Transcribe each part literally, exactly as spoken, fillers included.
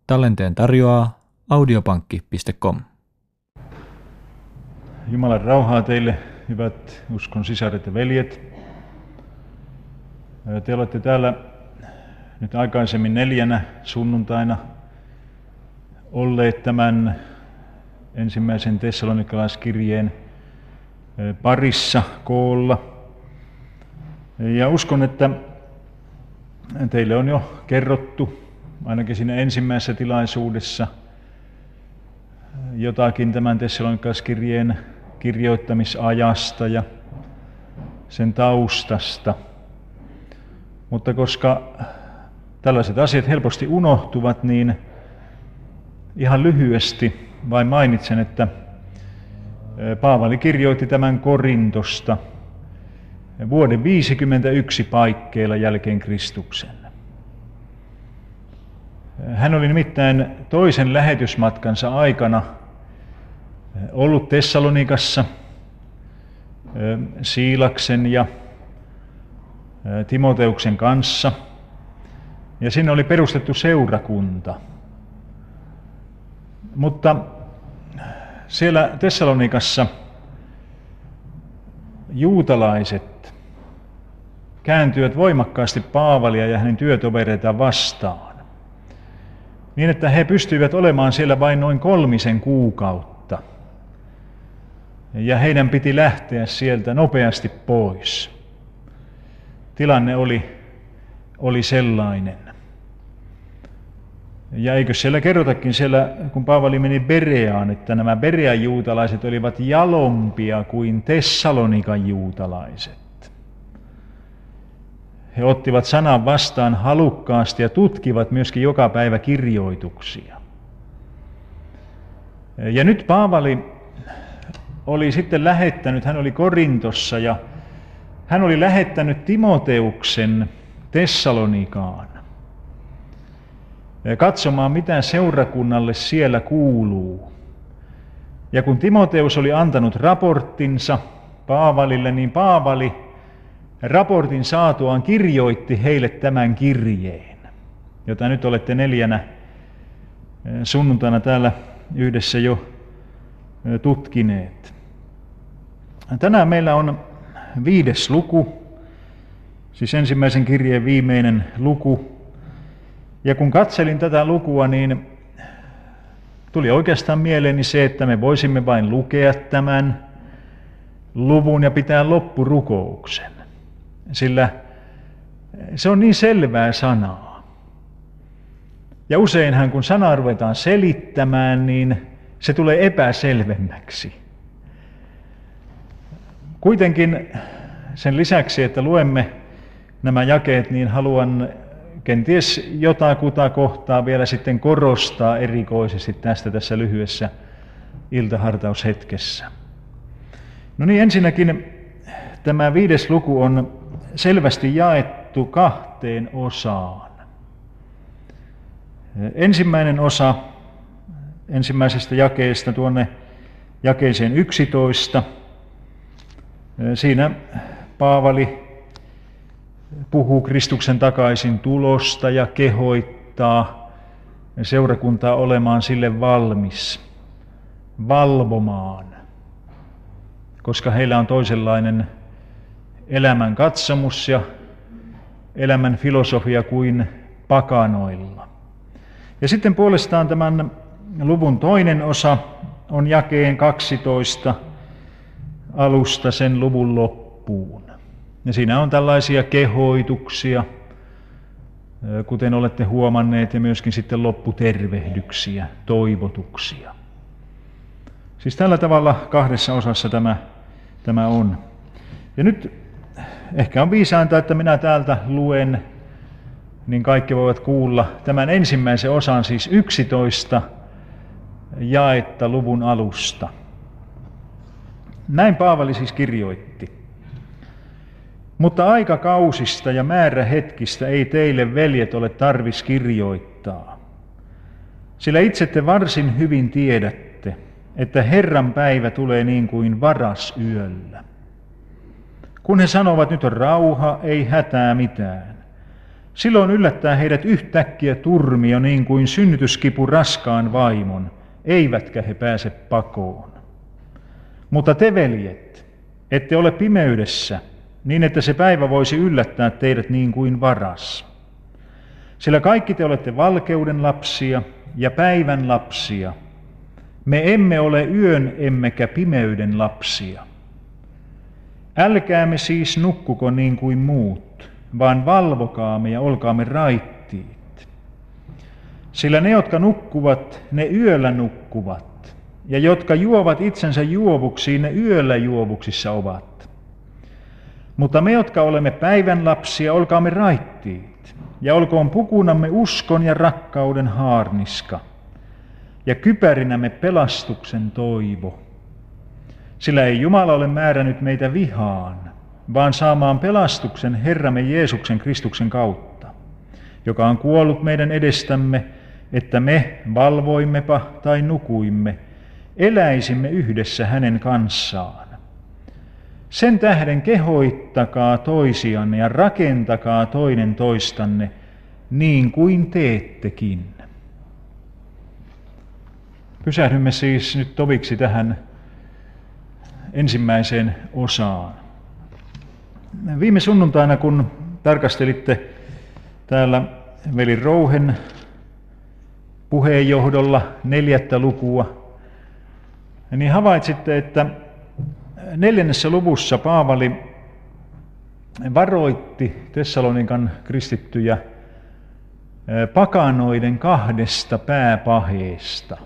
Tallenteen tarjoaa audiopankki piste com. Jumalan rauhaa teille, hyvät uskon sisaret ja veljet. Te olette täällä nyt aikaisemmin neljänä sunnuntaina olleet tämän ensimmäisen tessalonikalaiskirjeen parissa koolla. Ja uskon, että teille on jo kerrottu, ainakin siinä ensimmäisessä tilaisuudessa, jotakin tämän tessalonikalaiskirjeen kirjoittamisajasta ja sen taustasta. Mutta koska tällaiset asiat helposti unohtuvat, niin ihan lyhyesti vain mainitsen, että Paavali kirjoitti tämän Korintosta vuoden viisikymmentäyksi paikkeilla jälkeen Kristuksen. Hän oli nimittäin toisen lähetysmatkansa aikana ollut Tessalonikassa Siilaksen ja Timoteuksen kanssa, ja sinne oli perustettu seurakunta. Mutta siellä Tessalonikassa juutalaiset kääntyivät voimakkaasti Paavalia ja hänen työtovereitaan vastaan, niin että he pystyivät olemaan siellä vain noin kolmisen kuukautta, ja heidän piti lähteä sieltä nopeasti pois. Tilanne oli, oli sellainen. Ja eikö siellä kerrotakin siellä, kun Paavali meni Bereaan, että nämä Berean juutalaiset olivat jalompia kuin Tessalonikan juutalaiset. He ottivat sanan vastaan halukkaasti ja tutkivat myöskin joka päivä kirjoituksia. Ja nyt Paavali oli sitten lähettänyt, hän oli Korintossa ja hän oli lähettänyt Timoteuksen Tessalonikaan katsomaan, mitä seurakunnalle siellä kuuluu. Ja kun Timoteus oli antanut raporttinsa Paavalille, niin Paavali raportin saatuaan kirjoitti heille tämän kirjeen, jota nyt olette neljänä sunnuntaina täällä yhdessä jo tutkineet. Tänään meillä on viides luku, siis ensimmäisen kirjeen viimeinen luku. Ja kun katselin tätä lukua, niin tuli oikeastaan mieleeni se, että me voisimme vain lukea tämän luvun ja pitää loppurukouksen. Sillä se on niin selvää sanaa. Ja useinhan kun sanaa ruvetaan selittämään, niin se tulee epäselvemmäksi. Kuitenkin sen lisäksi, että luemme nämä jakeet, niin haluan kenties jotakuta kohtaa vielä sitten korostaa erikoisesti tästä tässä lyhyessä iltahartaushetkessä. No niin, ensinnäkin tämä viides luku on selvästi jaettu kahteen osaan. Ensimmäinen osa ensimmäisestä jakeesta tuonne jakeeseen yksitoista. Siinä Paavali puhuu Kristuksen takaisin tulosta ja kehoittaa seurakuntaa olemaan sille valmis, valvomaan, koska heillä on toisenlainen elämän katsomus ja elämän filosofia kuin pakanoilla. Ja sitten puolestaan tämän luvun toinen osa on jakeen kaksitoista alusta sen luvun loppuun. Ja siinä on tällaisia kehoituksia, kuten olette huomanneet, ja myöskin sitten lopputervehdyksiä, toivotuksia. Siis tällä tavalla kahdessa osassa tämä, tämä on. Ja nyt ehkä on viisainta, että minä täältä luen, niin kaikki voivat kuulla tämän ensimmäisen osan, siis yksitoista jaetta luvun alusta. Näin Paavali siis kirjoitti. Mutta aikakausista ja määrähetkistä ei teille, veljet, ole tarvis kirjoittaa. Sillä itse te varsin hyvin tiedätte, että Herran päivä tulee niin kuin varasyöllä. Kun he sanovat, nyt on rauha, ei hätää mitään. Silloin yllättää heidät yhtäkkiä turmio niin kuin synnytyskipu raskaan vaimon, eivätkä he pääse pakoon. Mutta te, veljet, ette ole pimeydessä, niin että se päivä voisi yllättää teidät niin kuin varas. Sillä kaikki te olette valkeuden lapsia ja päivän lapsia. Me emme ole yön emmekä pimeyden lapsia. Älkäämme siis nukkuko niin kuin muut, vaan valvokaamme ja olkaamme raittiit. Sillä ne, jotka nukkuvat, ne yöllä nukkuvat, ja jotka juovat itsensä juovuksiin, ne yöllä juovuksissa ovat. Mutta me, jotka olemme päivän lapsia, olkaamme raittiit, ja olkoon pukunamme uskon ja rakkauden haarniska, ja kypärinämme pelastuksen toivo. Sillä ei Jumala ole määrännyt meitä vihaan, vaan saamaan pelastuksen Herramme Jeesuksen Kristuksen kautta, joka on kuollut meidän edestämme, että me, valvoimmepa tai nukuimme, eläisimme yhdessä hänen kanssaan. Sen tähden kehoittakaa toisianne ja rakentakaa toinen toistanne, niin kuin teettekin. Pysähdymme siis nyt toviksi tähän ensimmäiseen osaan. Viime sunnuntaina, kun tarkastelitte täällä veli Rouhen puheenjohdolla neljättä lukua, niin havaitsitte, että neljännessä luvussa Paavali varoitti Tessalonikan kristittyjä pakanoiden kahdesta pääpaheesta.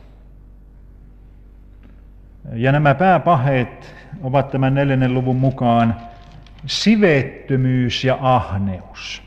Ja nämä pääpaheet ovat tämän neljännen luvun mukaan siveettömyys ja ahneus.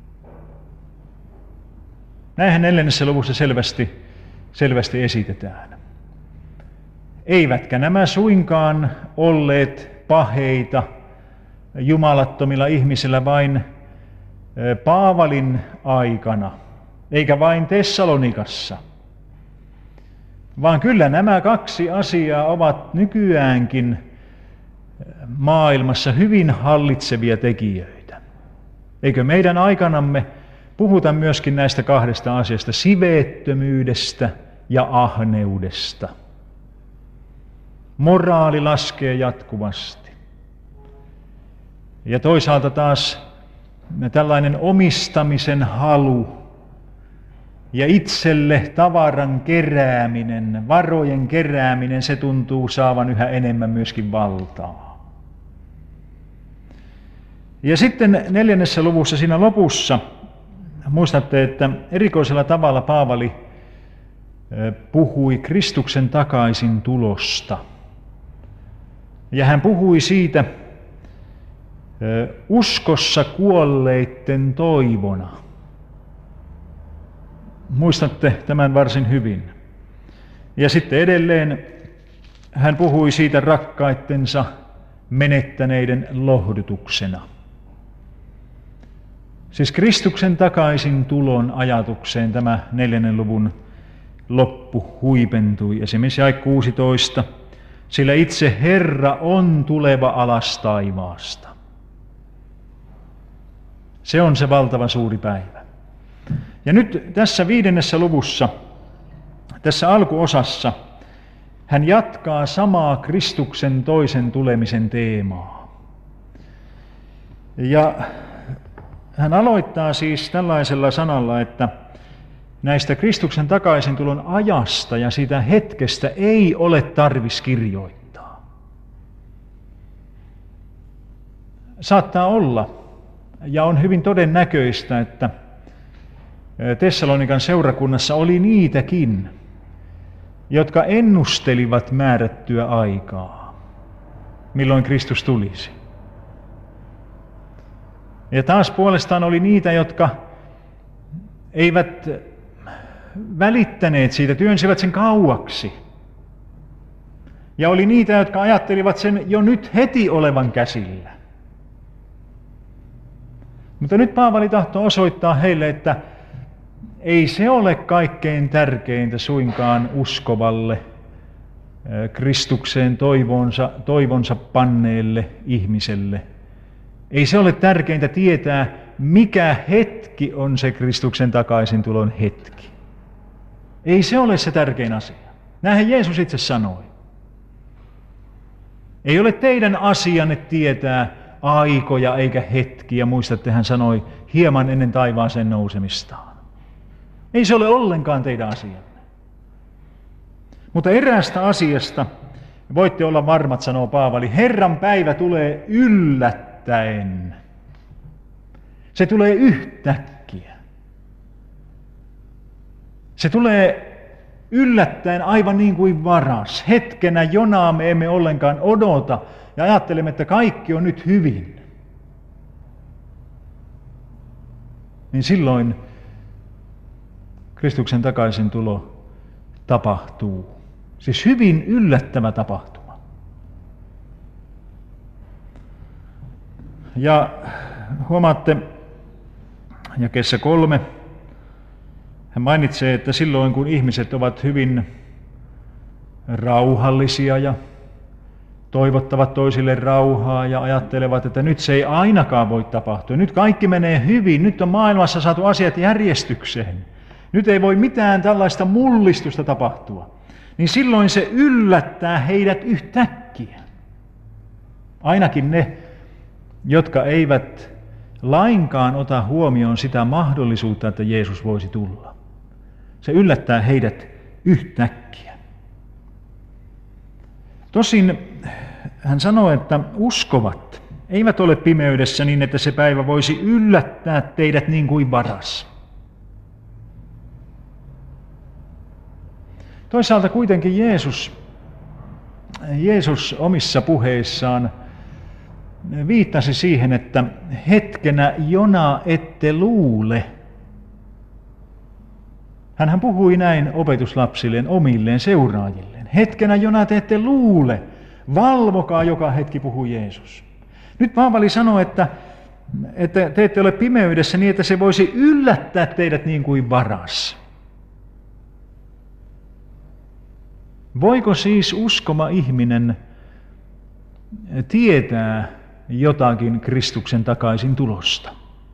Näinhän neljännessä luvussa selvästi, selvästi esitetään. Eivätkä nämä suinkaan olleet paheita jumalattomilla ihmisillä vain Paavalin aikana, eikä vain Tessalonikassa, vaan kyllä nämä kaksi asiaa ovat nykyäänkin maailmassa hyvin hallitsevia tekijöitä. Eikö meidän aikanamme puhuta myöskin näistä kahdesta asiasta, siveettömyydestä ja ahneudesta? Moraali laskee jatkuvasti. Ja toisaalta taas tällainen omistamisen halu ja itselle tavaran kerääminen, varojen kerääminen, se tuntuu saavan yhä enemmän myöskin valtaa. Ja sitten neljännessä luvussa siinä lopussa, muistatte, että erikoisella tavalla Paavali puhui Kristuksen takaisin tulosta. Ja hän puhui siitä uskossa kuolleitten toivona. Muistatte tämän varsin hyvin. Ja sitten edelleen hän puhui siitä rakkaittensa menettäneiden lohdutuksena. Siis Kristuksen takaisin tulon ajatukseen tämä neljännen luvun loppu huipentui. Esimerkiksi jae kuusitoista. Sillä itse Herra on tuleva alas taivaasta. Se on se valtava suuri päivä. Ja nyt tässä viidennessä luvussa, tässä alkuosassa, hän jatkaa samaa Kristuksen toisen tulemisen teemaa. Ja hän aloittaa siis tällaisella sanalla, että näistä Kristuksen takaisintulon ajasta ja siitä hetkestä ei ole tarvis kirjoittaa. Saattaa olla, ja on hyvin todennäköistä, että Tessalonikan seurakunnassa oli niitäkin, jotka ennustelivat määrättyä aikaa, milloin Kristus tulisi. Ja taas puolestaan oli niitä, jotka eivät välittäneet siitä, työnsivät sen kauaksi. Ja oli niitä, jotka ajattelivat sen jo nyt heti olevan käsillä. Mutta nyt Paavali tahtoo osoittaa heille, että ei se ole kaikkein tärkeintä suinkaan uskovalle, Kristukseen toivonsa, toivonsa panneelle ihmiselle. Ei se ole tärkeintä tietää, mikä hetki on se Kristuksen takaisintulon hetki. Ei se ole se tärkein asia. Näinhän Jeesus itse sanoi. Ei ole teidän asianne tietää aikoja eikä hetkiä. Muistatte, hän sanoi hieman ennen taivaaseen nousemistaan. Ei se ole ollenkaan teidän asianne. Mutta eräästä asiasta voitte olla varmat, sanoo Paavali. Herran päivä tulee yllättäen. Se tulee yhtäkkiä. Se tulee yllättäen aivan niin kuin varas. Hetkenä, jonaa me emme ollenkaan odota ja ajattelemme, että kaikki on nyt hyvin. Niin silloin Kristuksen takaisintulo tapahtuu. Siis hyvin yllättävä tapahtuma. Ja huomaatte, jakeessa kolme, hän mainitsee, että silloin kun ihmiset ovat hyvin rauhallisia ja toivottavat toisille rauhaa ja ajattelevat, että nyt se ei ainakaan voi tapahtua. Nyt kaikki menee hyvin, nyt on maailmassa saatu asiat järjestykseen. Nyt ei voi mitään tällaista mullistusta tapahtua. Niin silloin se yllättää heidät yhtäkkiä. Ainakin ne, jotka eivät lainkaan ota huomioon sitä mahdollisuutta, että Jeesus voisi tulla. Se yllättää heidät yhtäkkiä. Tosin hän sanoo, että uskovat eivät ole pimeydessä niin, että se päivä voisi yllättää teidät niin kuin varas. Toisaalta kuitenkin Jeesus, Jeesus omissa puheissaan viittasi siihen, että hetkenä, jona ette luule. Hänhän puhui näin opetuslapsilleen, omilleen, seuraajilleen. Hetkenä, jona te ette luule. Valvokaa joka hetki, puhui Jeesus. Nyt Paavali sanoi, että, että te ette ole pimeydessä niin, että se voisi yllättää teidät niin kuin varas. Voiko siis uskova ihminen tietää jotakin Kristuksen takaisin tulosta?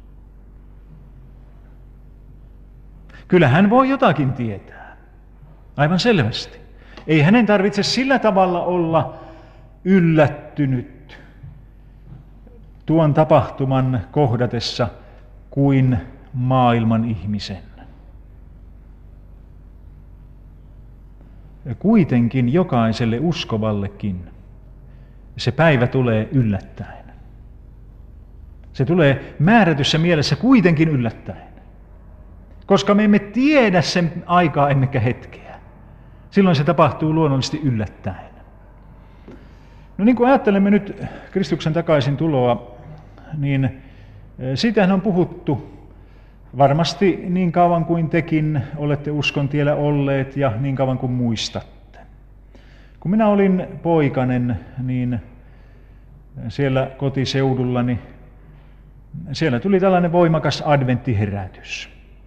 Kyllä hän voi jotakin tietää, aivan selvästi. Ei hänen tarvitse sillä tavalla olla yllättynyt tuon tapahtuman kohdatessa kuin maailman ihmisen. Kuitenkin jokaiselle uskovallekin se päivä tulee yllättäen. Se tulee määrätyssä mielessä kuitenkin yllättäen. Koska me emme tiedä sen aikaa emmekä hetkeä. Silloin se tapahtuu luonnollisesti yllättäen. No niin kuin ajattelemme nyt Kristuksen takaisin tuloa, niin siitähän on puhuttu varmasti niin kauan kuin tekin olette uskon tiellä olleet ja niin kauan kuin muistatte. Kun minä olin poikanen, niin siellä kotiseudullani, siellä tuli tällainen voimakas adventtiherätys.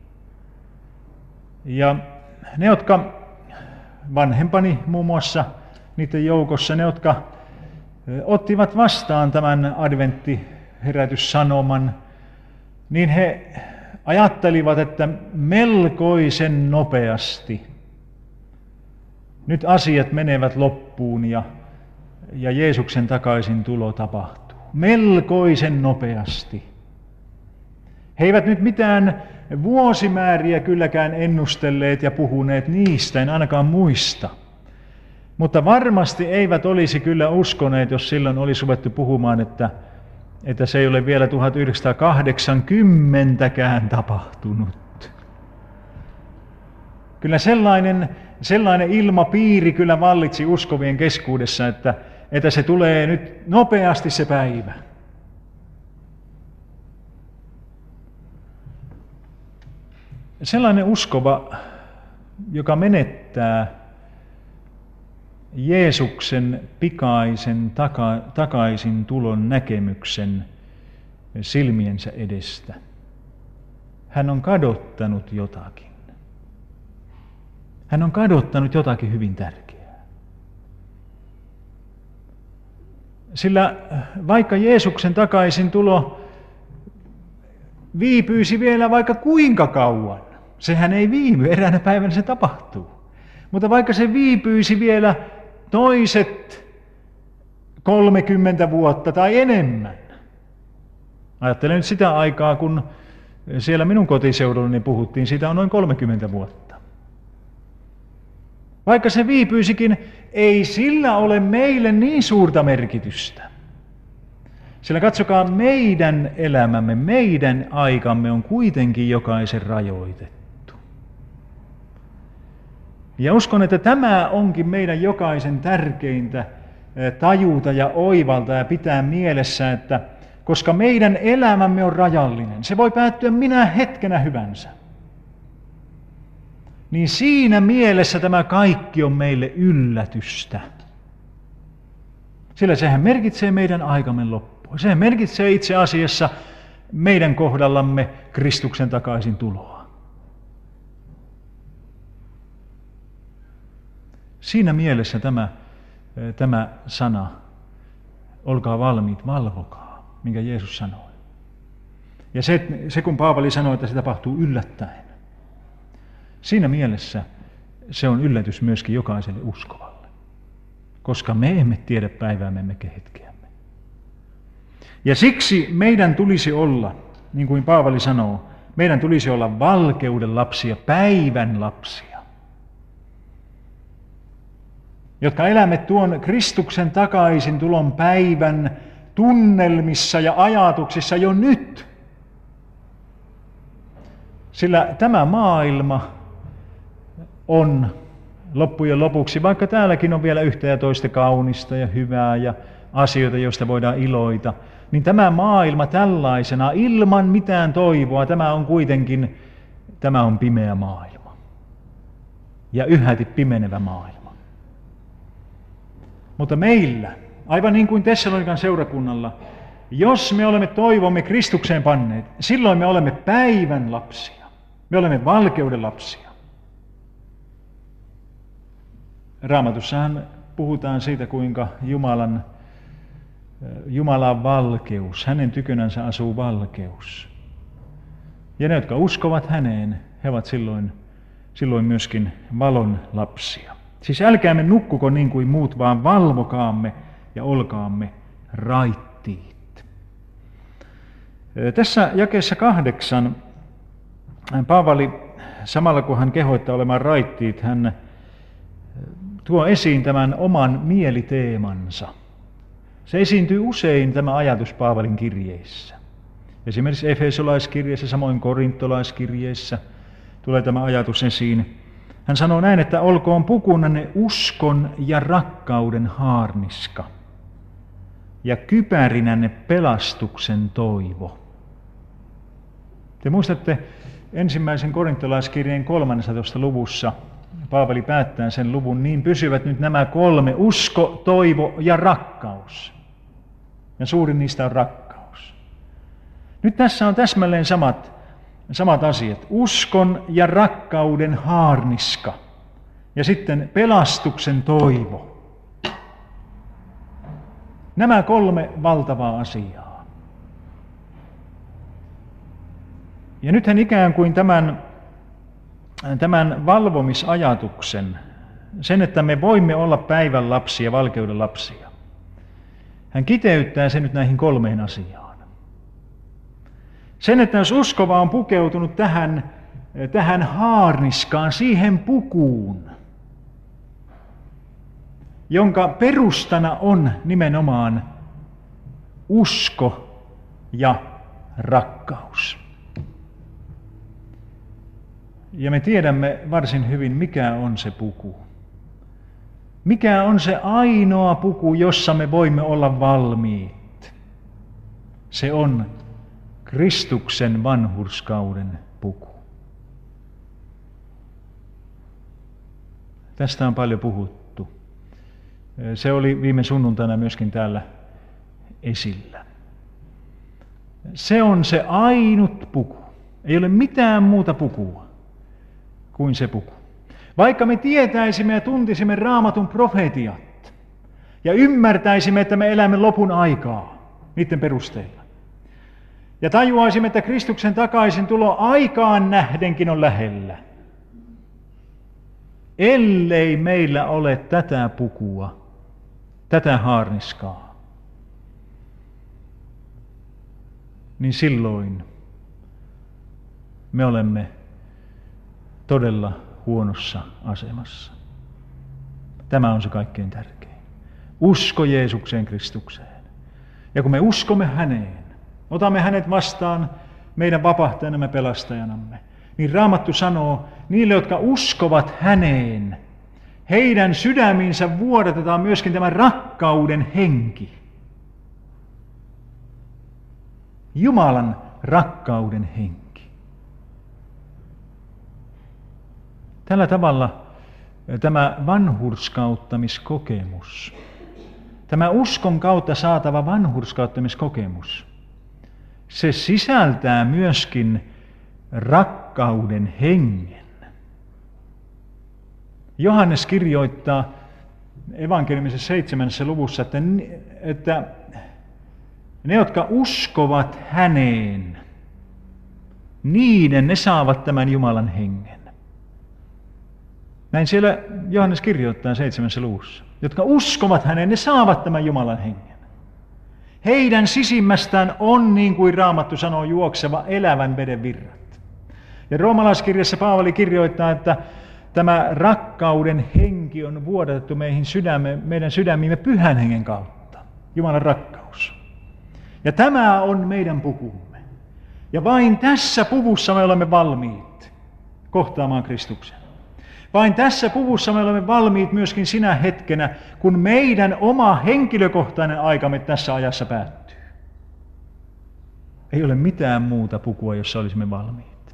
Ja ne, jotka vanhempani muun muassa niiden joukossa, ne, jotka ottivat vastaan tämän adventtiherätyssanoman, niin he ajattelivat, että melkoisen nopeasti nyt asiat menevät loppuun ja, ja Jeesuksen takaisin tulo tapahtuu. Melkoisen nopeasti. He eivät nyt mitään vuosimääriä kylläkään ennustelleet ja puhuneet niistä, en ainakaan muista. Mutta varmasti eivät olisi kyllä uskoneet, jos silloin olisi ruvettu puhumaan, että, että se ei ole vielä tuhatyhdeksänsataakahdeksankymmentäkään tapahtunut. Kyllä sellainen, sellainen ilmapiiri kyllä vallitsi uskovien keskuudessa, että, että se tulee nyt nopeasti se päivä. Sellainen uskova, joka menettää Jeesuksen pikaisen taka, takaisin tulon näkemyksen silmiensä edestä. Hän on kadottanut jotakin. Hän on kadottanut jotakin hyvin tärkeää. Sillä vaikka Jeesuksen takaisin tulo viipyisi vielä vaikka kuinka kauan. Sehän ei viivy, eräänä päivänä se tapahtuu. Mutta vaikka se viipyisi vielä toiset kolmekymmentä vuotta tai enemmän. Ajattelen nyt sitä aikaa, kun siellä minun kotiseudullani puhuttiin, siitä on noin kolmekymmentä vuotta. Vaikka se viipyisikin, ei sillä ole meille niin suurta merkitystä. Sillä katsokaa, meidän elämämme, meidän aikamme on kuitenkin jokaisen rajoitettu. Ja uskon, että tämä onkin meidän jokaisen tärkeintä tajuta ja oivalta ja pitää mielessä, että koska meidän elämämme on rajallinen, se voi päättyä minä hetkenä hyvänsä. Niin siinä mielessä tämä kaikki on meille yllätystä. Sillä sehän merkitsee meidän aikamme loppua. Sehän merkitsee itse asiassa meidän kohdallamme Kristuksen takaisin tuloa. Siinä mielessä tämä, tämä sana, olkaa valmiit, valvokaa, minkä Jeesus sanoi. Ja se, se kun Paavali sanoi, että se tapahtuu yllättäen, siinä mielessä se on yllätys myöskin jokaiselle uskovalle, koska me emme tiedä päiväämme emmekä hetkeämme. Ja siksi meidän tulisi olla, niin kuin Paavali sanoo, meidän tulisi olla valkeuden lapsia, päivän lapsia, jotka elämme tuon Kristuksen takaisin tulon päivän tunnelmissa ja ajatuksissa jo nyt. Sillä tämä maailma on loppujen lopuksi, vaikka täälläkin on vielä yhtä ja toista kaunista ja hyvää ja asioita, joista voidaan iloita, niin tämä maailma tällaisena, ilman mitään toivoa, tämä on kuitenkin, tämä on pimeä maailma. Ja yhäti pimenevä maailma. Mutta meillä, aivan niin kuin Tessalonikan seurakunnalla, jos me olemme toivomme Kristukseen panneet, silloin me olemme päivän lapsia. Me olemme valkeuden lapsia. Raamatussahan puhutaan siitä, kuinka Jumalan, Jumalan valkeus, hänen tykönänsä asuu valkeus. Ja ne, jotka uskovat häneen, he ovat silloin, silloin myöskin valon lapsia. Siis älkäämme nukkuko niin kuin muut, vaan valvokaamme ja olkaamme raittiit. Tässä jakeessa kahdeksan Paavali, samalla kun hän kehottaa olemaan raittiit, hän tuo esiin tämän oman mieliteemansa. Se esiintyy usein tämä ajatus Paavalin kirjeissä. Esimerkiksi Efesolaiskirjeessä, samoin Korintolaiskirjeessä tulee tämä ajatus esiin. Hän sanoo näin, että olkoon pukunanne uskon ja rakkauden haarniska ja kypärinänne pelastuksen toivo. Te muistatte ensimmäisen korintolaiskirjeen kolmannessatoista luvussa, Paavali päättää sen luvun, niin pysyvät nyt nämä kolme, usko, toivo ja rakkaus. Ja suurin niistä on rakkaus. Nyt tässä on täsmälleen samat, samat asiat. Uskon ja rakkauden haarniska. Ja sitten pelastuksen toivo. Nämä kolme valtavaa asiaa. Ja nythän ikään kuin tämän, tämän valvomisajatuksen, sen, että me voimme olla päivän lapsia, valkeuden lapsia, hän kiteyttää sen nyt näihin kolmeen asiaan. Sen, että jos uskova on pukeutunut tähän, tähän haarniskaan, siihen pukuun, jonka perustana on nimenomaan usko ja rakkaus. Ja me tiedämme varsin hyvin, mikä on se puku. Mikä on se ainoa puku, jossa me voimme olla valmiit? Se on Kristuksen vanhurskauden puku. Tästä on paljon puhuttu. Se oli viime sunnuntaina myöskin täällä esillä. Se on se ainut puku. Ei ole mitään muuta pukua kuin se puku. Vaikka me tietäisimme ja tuntisimme Raamatun profetiat ja ymmärtäisimme, että me elämme lopun aikaa niiden perusteella, Ja tajuaisimme, että Kristuksen takaisin tulo aikaan nähdenkin on lähellä. Ellei meillä ole tätä pukua, tätä haarniskaa, niin silloin me olemme todella huonossa asemassa. Tämä on se kaikkein tärkein. Usko Jeesukseen Kristukseen. Ja kun me uskomme häneen, otamme hänet vastaan meidän vapahtajanamme pelastajanamme, niin Raamattu sanoo, niille, jotka uskovat häneen, heidän sydämiinsä vuodatetaan myöskin tämä rakkauden henki. Jumalan rakkauden henki. Tällä tavalla tämä vanhurskauttamiskokemus, tämä uskon kautta saatava vanhurskauttamiskokemus, se sisältää myöskin rakkauden hengen. Johannes kirjoittaa evankeliumisessa seitsemännessä luvussa, että, että ne, jotka uskovat häneen, niiden ne saavat tämän Jumalan hengen. Näin siellä Johannes kirjoittaa seitsemännessä luvussa. Jotka uskovat häneen, ne saavat tämän Jumalan hengen. Heidän sisimmästään on, niin kuin Raamattu sanoo, juokseva elävän veden virrat. Ja roomalaiskirjassa Paavali kirjoittaa, että tämä rakkauden henki on vuodatettu meihin sydämme, meidän sydämiimme pyhän hengen kautta. Jumalan rakkaus. Ja tämä on meidän pukumme. Ja vain tässä puvussa me olemme valmiit kohtaamaan Kristuksen. Vain tässä puvussa me olemme valmiit myöskin sinä hetkenä, kun meidän oma henkilökohtainen aikamme tässä ajassa päättyy. Ei ole mitään muuta pukua, jossa olisimme valmiit.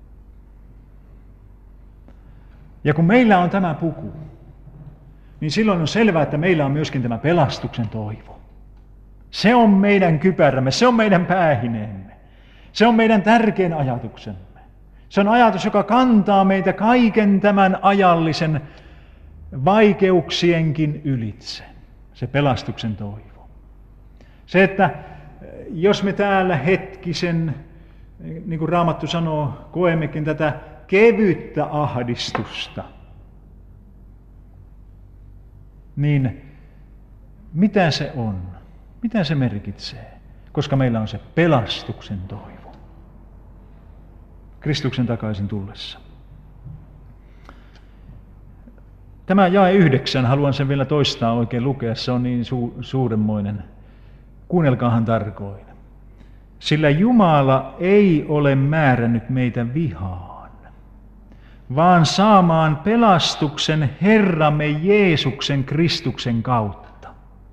Ja kun meillä on tämä puku, niin silloin on selvää, että meillä on myöskin tämä pelastuksen toivo. Se on meidän kypärämme, se on meidän päähineemme, se on meidän tärkein ajatuksemme. Se on ajatus, joka kantaa meitä kaiken tämän ajallisen vaikeuksienkin ylitse. Se pelastuksen toivo. Se, että jos me täällä hetkisen, niin kuin Raamattu sanoo, koemmekin tätä kevyttä ahdistusta, niin mitä se on? Mitä se merkitsee? Koska meillä on se pelastuksen toivo. Kristuksen takaisin tullessa. Tämä jae yhdeksän, haluan sen vielä toistaa oikein lukea, se on niin su- suuremmoinen. Kuunnelkaahan tarkoin. Sillä Jumala ei ole määrännyt meitä vihaan, vaan saamaan pelastuksen Herramme Jeesuksen Kristuksen kautta.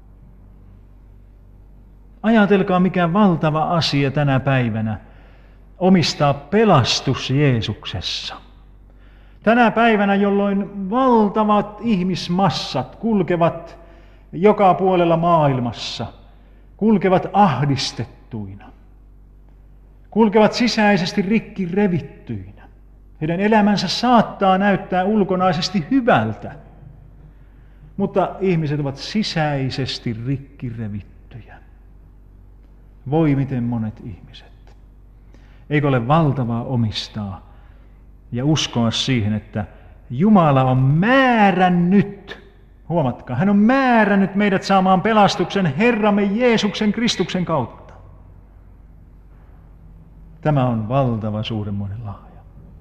Ajatelkaa, mikä valtava asia tänä päivänä omistaa pelastus Jeesuksessa. Tänä päivänä, jolloin valtavat ihmismassat kulkevat joka puolella maailmassa, kulkevat ahdistettuina, kulkevat sisäisesti rikki revittyinä. Heidän elämänsä saattaa näyttää ulkonaisesti hyvältä, mutta ihmiset ovat sisäisesti rikki revittyjä. Voi miten monet ihmiset. Eikö ole valtavaa omistaa ja uskoa siihen, että Jumala on määrännyt, huomatkaa, hän on määrännyt meidät saamaan pelastuksen Herramme Jeesuksen Kristuksen kautta. Tämä on valtava suuremmoinen lahja.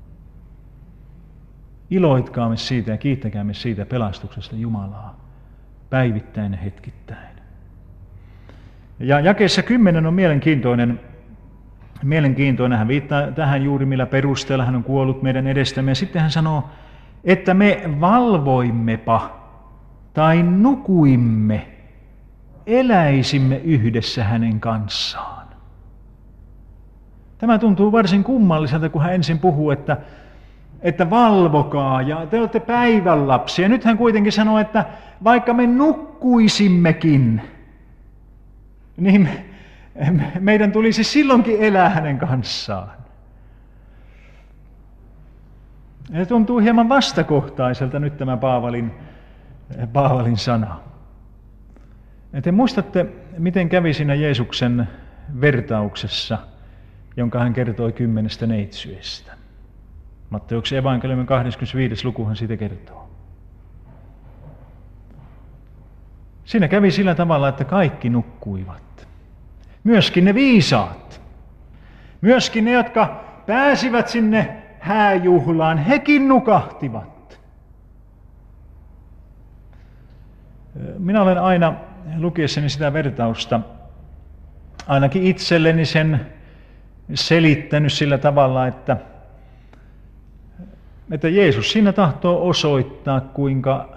Iloitkaamme siitä ja kiittäkäämme siitä pelastuksesta Jumalaa päivittäin ja hetkittäin. Ja jakeessa kymmenen on mielenkiintoinen. Mielenkiintoinen, hän viittaa tähän juuri millä perusteella hän on kuollut meidän edestämme. Ja sitten hän sanoo, että me valvoimmepa tai nukuimme, eläisimme yhdessä hänen kanssaan. Tämä tuntuu varsin kummalliselta, kun hän ensin puhuu, että, että valvokaa ja te olette päivänlapsia. Nyt hän kuitenkin sanoo, että vaikka me nukkuisimmekin, niin meidän tulisi silloinkin elää hänen kanssaan. Ja tuntuu hieman vastakohtaiselta nyt tämä Paavalin, Paavalin sana. Ja te muistatte, miten kävi siinä Jeesuksen vertauksessa, jonka hän kertoi kymmenestä neitsyestä. Matteuksen evankeliumin kahdeskymmenesviides lukuhan siitä kertoo. Siinä kävi sillä tavalla, että kaikki nukkuivat. Myöskin ne viisaat. Myöskin ne, jotka pääsivät sinne hääjuhlaan, hekin nukahtivat. Minä olen aina lukiessani sitä vertausta ainakin itselleni sen selittänyt sillä tavalla, että, että Jeesus siinä tahtoo osoittaa, kuinka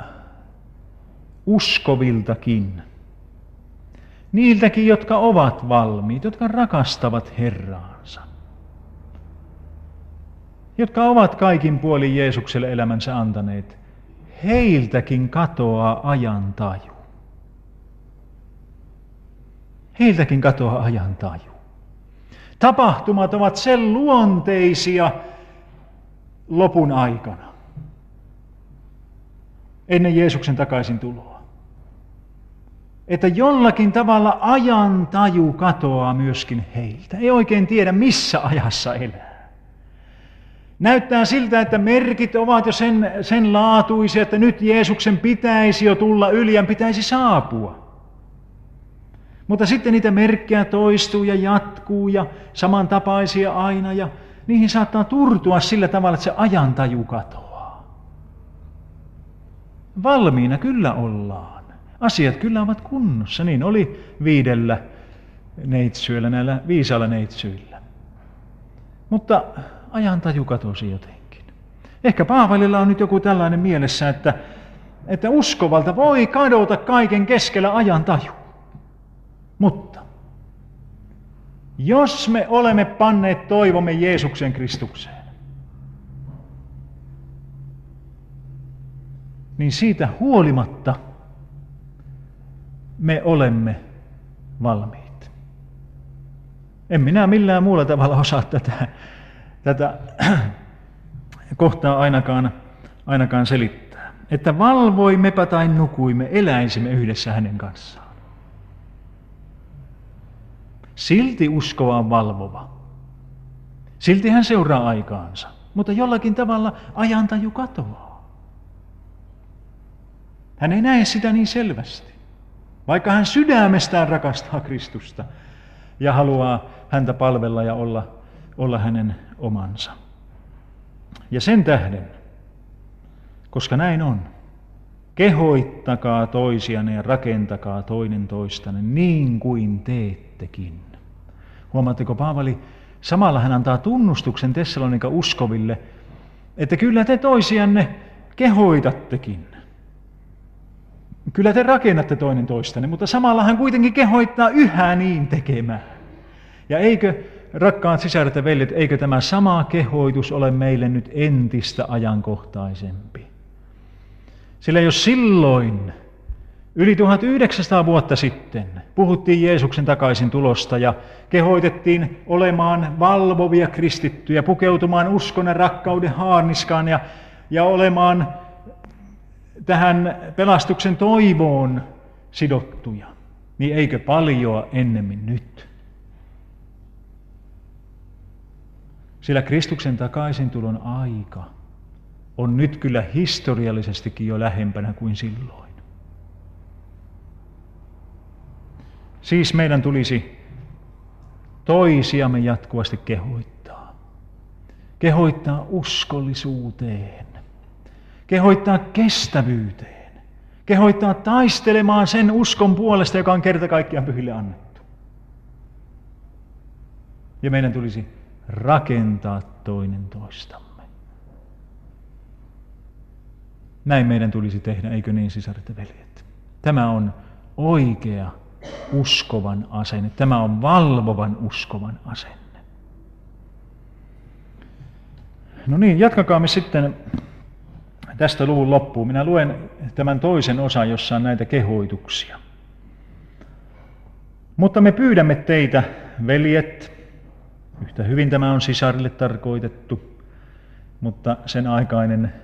uskoviltakin, niiltäkin, jotka ovat valmiit, jotka rakastavat Herraansa, jotka ovat kaikin puolin Jeesukselle elämänsä antaneet, heiltäkin katoaa ajan taju. Heiltäkin katoaa ajan taju. Tapahtumat ovat sen luonteisia lopun aikana, ennen Jeesuksen takaisin tuloa, että jollakin tavalla ajan taju katoaa myöskin heiltä. Ei oikein tiedä, missä ajassa elää. Näyttää siltä, että merkit ovat jo sen, sen laatuisia, että nyt Jeesuksen pitäisi jo tulla yli ja pitäisi saapua. Mutta sitten niitä merkkejä toistuu ja jatkuu ja samantapaisia aina ja niihin saattaa turtua sillä tavalla, että se ajantaju katoaa. Valmiina kyllä ollaan. Asiat kyllä ovat kunnossa. Niin oli viidellä neitsyöllä, näillä viisailla neitsyillä. Mutta ajantaju katosi jotenkin. Ehkä Paavalilla on nyt joku tällainen mielessä, että, että uskovalta voi kadota kaiken keskellä ajantaju. Mutta jos me olemme panneet toivomme Jeesuksen Kristukseen, niin siitä huolimatta me olemme valmiit. En minä millään muulla tavalla osaa tätä, tätä kohtaa ainakaan, ainakaan selittää. Että valvoimmepa tai nukuimme, eläisimme yhdessä hänen kanssaan. Silti uskova on valvova. Silti hän seuraa aikaansa, mutta jollakin tavalla ajantaju katoaa. Hän ei näe sitä niin selvästi, vaikka hän sydämestään rakastaa Kristusta ja haluaa häntä palvella ja olla, olla hänen omansa. Ja sen tähden, koska näin on, kehoittakaa toisianne ja rakentakaa toinen toistanne niin kuin teettekin. Huomaatteko, Paavali, samalla hän antaa tunnustuksen Tessalonikan uskoville, että kyllä te toisianne kehoitattekin. Kyllä te rakennatte toinen toistanne, mutta samalla hän kuitenkin kehoittaa yhä niin tekemään. Ja eikö, rakkaat sisaret ja veljet, eikö tämä sama kehoitus ole meille nyt entistä ajankohtaisempi? Sillä jos silloin, yli tuhatyhdeksänsataa vuotta sitten, puhuttiin Jeesuksen takaisin tulosta ja kehoitettiin olemaan valvovia kristittyjä, pukeutumaan uskon ja rakkauden haarniskaan ja, ja olemaan tähän pelastuksen toivoon sidottuja, niin eikö paljoa ennemmin nyt? Sillä Kristuksen takaisintulon aika on nyt kyllä historiallisestikin jo lähempänä kuin silloin. Siis meidän tulisi toisiamme jatkuvasti kehoittaa. Kehoittaa uskollisuuteen. Kehoittaa kestävyyteen. Kehoittaa taistelemaan sen uskon puolesta, joka on kerta kaikkiaan pyhille annettu. Ja meidän tulisi rakentaa toinen toistamme. Näin meidän tulisi tehdä, eikö niin, sisaret ja veljet? Tämä on oikea uskovan asenne. Tämä on valvovan uskovan asenne. No niin, jatkakaamme sitten tästä luvun loppuun. Minä luen tämän toisen osan, jossa on näitä kehoituksia. Mutta me pyydämme teitä, veljet, yhtä hyvin tämä on sisarille tarkoitettu, mutta sen aikainen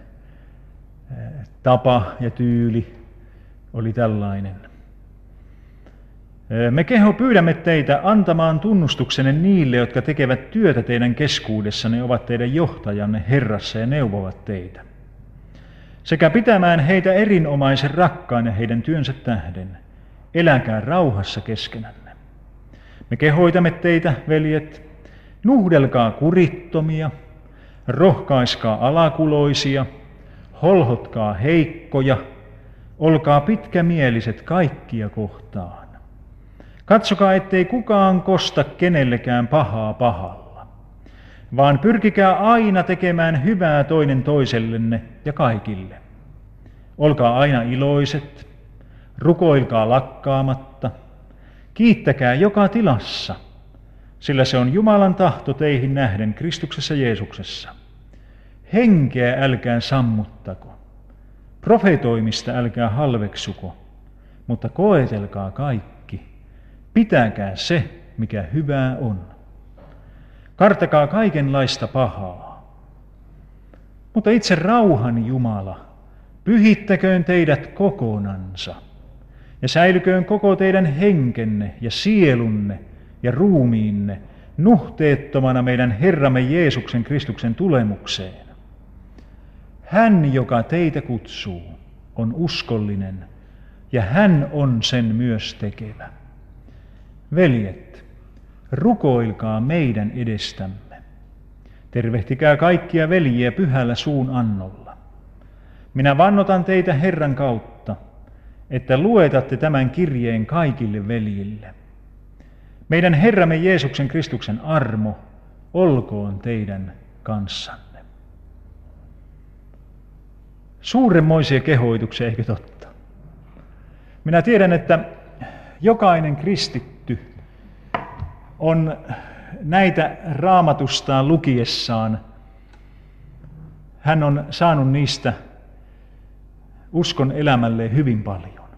tapa ja tyyli oli tällainen. Me keho pyydämme teitä antamaan tunnustuksenne niille, jotka tekevät työtä teidän keskuudessanne, ovat teidän johtajanne Herrassa ja neuvovat teitä. Sekä pitämään heitä erinomaisen rakkaina heidän työnsä tähden. Eläkää rauhassa keskenänne. Me kehoitamme teitä, veljet, nuhdelkaa kurittomia, rohkaiskaa alakuloisia, holhotkaa heikkoja, olkaa pitkämieliset kaikkia kohtaan. Katsokaa, ettei kukaan kosta kenellekään pahaa pahalla, vaan pyrkikää aina tekemään hyvää toinen toisellenne ja kaikille. Olkaa aina iloiset, rukoilkaa lakkaamatta, kiittäkää joka tilassa, sillä se on Jumalan tahto teihin nähden Kristuksessa Jeesuksessa. Henkeä älkää sammuttako, profetoimista älkää halveksuko, mutta koetelkaa kaikki, pitäkää se, mikä hyvää on. Kartakaa kaikenlaista pahaa. Mutta itse rauhan Jumala, pyhittäköön teidät kokonansa, ja säilyköön koko teidän henkenne ja sielunne ja ruumiinne nuhteettomana meidän Herramme Jeesuksen Kristuksen tulemukseen. Hän, joka teitä kutsuu, on uskollinen, ja hän on sen myös tekevä. Veljet, rukoilkaa meidän edestämme. Tervehtikää kaikkia veljiä pyhällä suun annolla. Minä vannotan teitä Herran kautta, että luetatte tämän kirjeen kaikille veljille. Meidän Herramme Jeesuksen Kristuksen armo olkoon teidän kanssanne. Suuremmoisia kehoituksia, eikö totta? Minä tiedän, että jokainen kristitty on näitä raamatustaan lukiessaan, hän on saanut niistä uskon elämälleen hyvin paljon.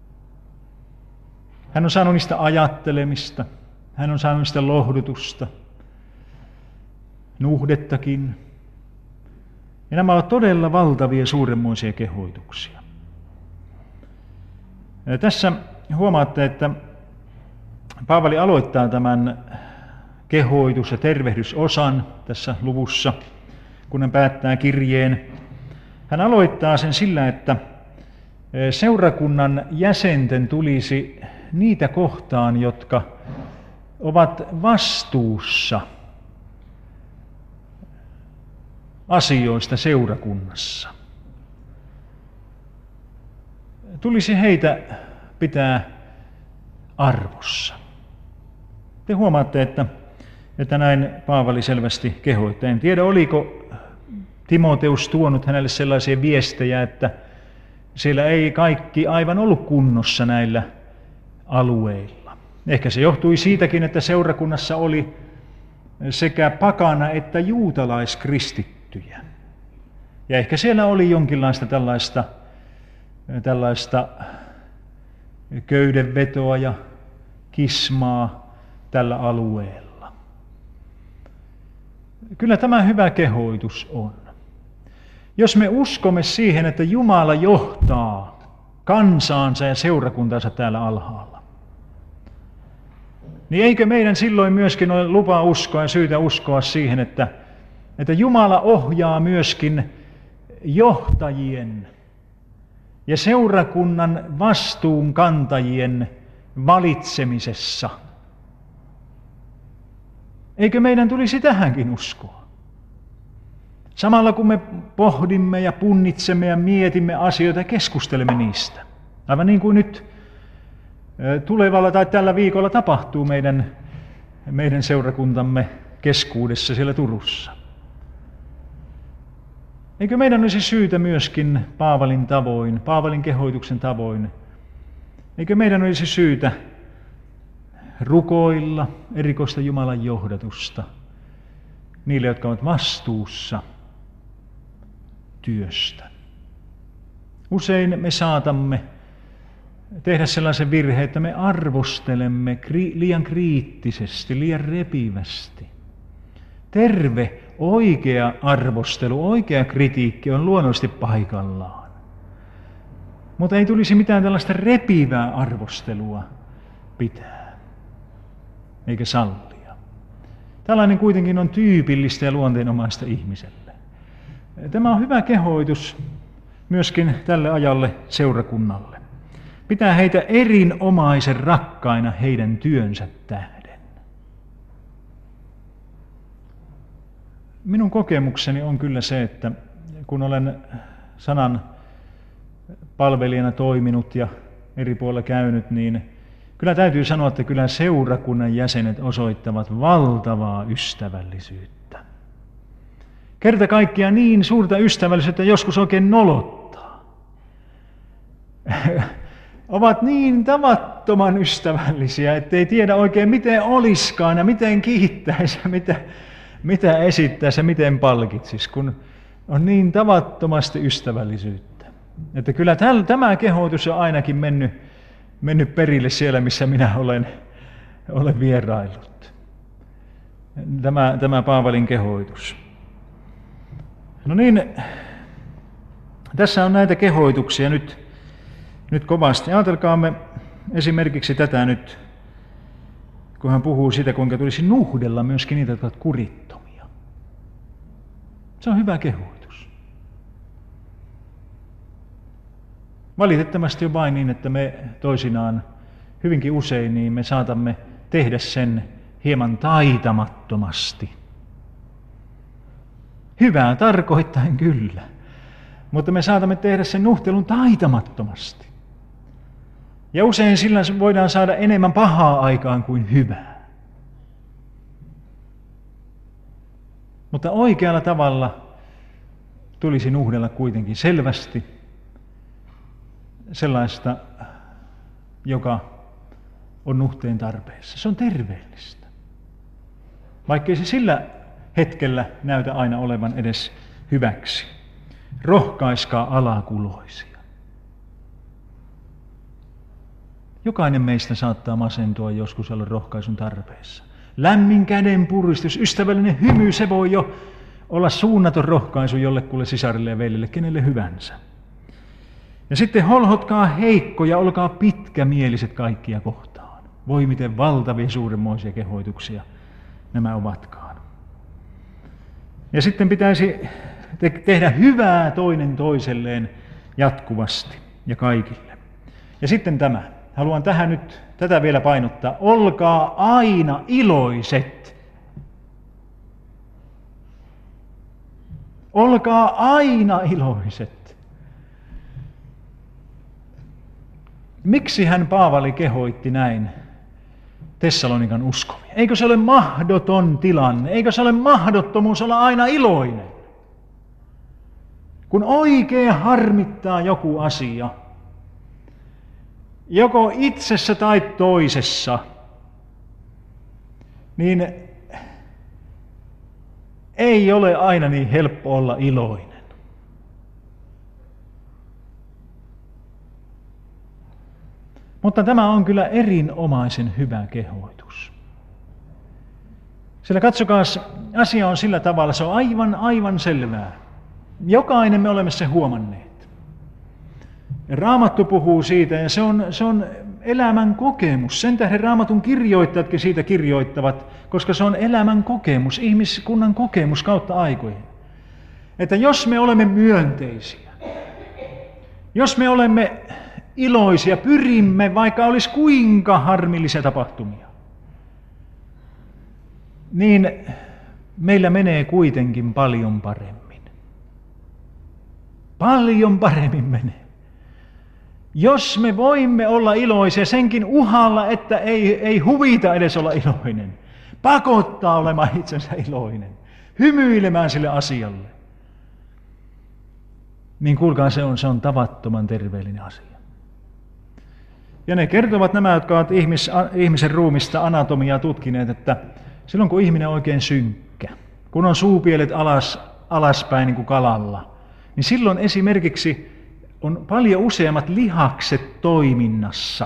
Hän on saanut niistä ajattelemista, hän on saanut niistä lohdutusta, nuhdettakin. Ja nämä ovat todella valtavia suuremmoisia kehoituksia. Ja tässä huomaatte, että Paavali aloittaa tämän kehoitus- ja tervehdysosan tässä luvussa, kun hän päättää kirjeen. Hän aloittaa sen sillä, että seurakunnan jäsenten tulisi niitä kohtaan, jotka ovat vastuussa asioista seurakunnassa. Tulisi heitä pitää arvossa. Te huomaatte, että, että näin Paavali selvästi kehoittaa. En tiedä, oliko Timoteus tuonut hänelle sellaisia viestejä, että siellä ei kaikki aivan ollut kunnossa näillä alueilla. Ehkä se johtui siitäkin, että seurakunnassa oli sekä pakana että juutalaiskristittyjä. Ja ehkä siellä oli jonkinlaista tällaista, tällaista köydenvetoa ja kismaa tällä alueella. Kyllä tämä hyvä kehoitus on. Jos me uskomme siihen, että Jumala johtaa kansaansa ja seurakuntansa täällä alhaalla, niin eikö meidän silloin myöskin ole lupa uskoa ja syytä uskoa siihen, että, että Jumala ohjaa myöskin johtajien ja seurakunnan vastuunkantajien valitsemisessa. Eikö meidän tulisi tähänkin uskoa? Samalla kun me pohdimme ja punnitsemme ja mietimme asioita ja keskustelemme niistä. Aivan niin kuin nyt tulevalla tai tällä viikolla tapahtuu meidän, meidän seurakuntamme keskuudessa siellä Turussa. Eikö meidän olisi syytä myöskin Paavalin tavoin, Paavalin kehoituksen tavoin, eikö meidän olisi syytä rukoilla erikoista Jumalan johdatusta niille, jotka ovat vastuussa työstä. Usein me saatamme tehdä sellaisen virheen, että me arvostelemme liian kriittisesti, liian repivästi. Terve, oikea arvostelu, oikea kritiikki on luonnollisesti paikallaan. Mutta ei tulisi mitään tällaista repivää arvostelua, pitää, eikä sallia. Tällainen kuitenkin on tyypillistä ja luonteenomaista ihmiselle. Tämä on hyvä kehoitus myöskin tälle ajalle seurakunnalle. Pitää heitä erinomaisen rakkaina heidän työnsä tähden. Minun kokemukseni on kyllä se, että kun olen sanan palvelijana toiminut ja eri puolilla käynyt, niin kyllä täytyy sanoa, että kyllä seurakunnan jäsenet osoittavat valtavaa ystävällisyyttä. Kerta kaikkiaan niin suurta ystävällisyyttä, että joskus oikein nolottaa. Ovat niin tavattoman ystävällisiä, ettei tiedä oikein miten oliskaan ja miten kiittäisi ja mitä, mitä esittäisi ja miten palkitsisi, kun on niin tavattomasti ystävällisyyttä. Että kyllä täl, tämä kehoitus on ainakin mennyt, mennyt perille siellä, missä minä olen, olen vieraillut. Tämä, tämä Paavalin kehoitus. No niin, tässä on näitä kehoituksia nyt, nyt kovasti. Ajatelkaamme esimerkiksi tätä nyt, kun hän puhuu siitä, kuinka tulisi nuhdella myöskin niitä, jotka ovat kurittomia. Se on hyvä kehoitus. Valitettavasti on vain niin, että me toisinaan hyvinkin usein niin me saatamme tehdä sen hieman taitamattomasti. Hyvää tarkoittaen kyllä, mutta me saatamme tehdä sen nuhtelun taitamattomasti. Ja usein sillä voidaan saada enemmän pahaa aikaan kuin hyvää. Mutta oikealla tavalla tulisi nuhdella kuitenkin selvästi sellaista, joka on nuhteen tarpeessa. Se on terveellistä. Vaikkei se sillä hetkellä näytä aina olevan edes hyväksi. Rohkaiskaa alakuloisia. Jokainen meistä saattaa masentua joskus olla rohkaisun tarpeessa. Lämmin käden puristus, ystävällinen hymy, se voi jo olla suunnaton rohkaisu jollekulle sisarille ja veljelle, kenelle hyvänsä. Ja sitten holhotkaa heikkoja, olkaa pitkämieliset kaikkia kohtaan. Voi miten valtavia suuremmoisia kehoituksia nämä ovatkaan. Ja sitten pitäisi te- tehdä hyvää toinen toiselleen jatkuvasti ja kaikille. Ja sitten tämä. Haluan tähän nyt tätä vielä painottaa. Olkaa aina iloiset. Olkaa aina iloiset. Miksi hän Paavali kehoitti näin Tessalonikan uskovia? Eikö se ole mahdoton tilanne? Eikö se ole mahdottomuus olla aina iloinen? Kun oikein harmittaa joku asia, joko itsessä tai toisessa, niin ei ole aina niin helppo olla iloinen. Mutta tämä on kyllä erinomaisen hyvä kehoitus. Sillä katsokaa, asia on sillä tavalla, se on aivan, aivan selvää. Jokainen me olemme sen huomanneet. Raamattu puhuu siitä ja se on, se on elämän kokemus. Sen tähden Raamatun kirjoittajatkin siitä kirjoittavat, koska se on elämän kokemus, ihmiskunnan kokemus kautta aikojen. Että jos me olemme myönteisiä, jos me olemme iloisia, pyrimme, vaikka olisi kuinka harmillisia tapahtumia, niin meillä menee kuitenkin paljon paremmin. Paljon paremmin menee. Jos me voimme olla iloisia senkin uhalla, että ei, ei huvita edes olla iloinen, pakottaa olemaan itsensä iloinen, hymyilemään sille asialle, niin kuulkaa, se on, se on tavattoman terveellinen asia. Ja ne kertovat nämä, jotka ovat ihmis, ihmisen ruumista anatomiaa tutkineet, että silloin kun ihminen on oikein synkkä, kun on suupielet alas, alaspäin niin kuin kalalla, niin silloin esimerkiksi on paljon useammat lihakset toiminnassa.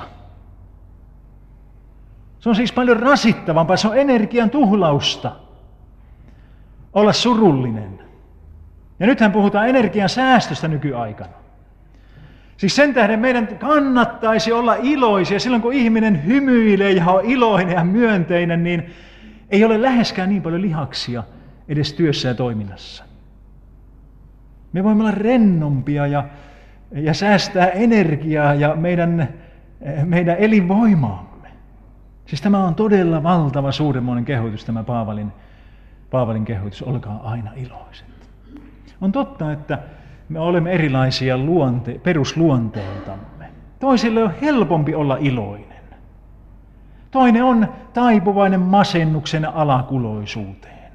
Se on siis paljon rasittavampaa, se on energian tuhlausta olla surullinen. Ja nythän puhutaan energian säästöstä nykyaikana. Siis sen tähden meidän kannattaisi olla iloisia. Silloin kun ihminen hymyilee ja on iloinen ja myönteinen, niin ei ole läheskään niin paljon lihaksia edes työssä ja toiminnassa. Me voimme olla rennompia ja, ja säästää energiaa ja meidän, meidän elinvoimaamme. Siis tämä on todella valtava suuremmoinen kehoitus, tämä Paavalin, Paavalin kehoitus. Olkaa aina iloiset. On totta, että me olemme erilaisia luonte, perusluonteeltamme. Toisille on helpompi olla iloinen. Toinen on taipuvainen masennuksen alakuloisuuteen.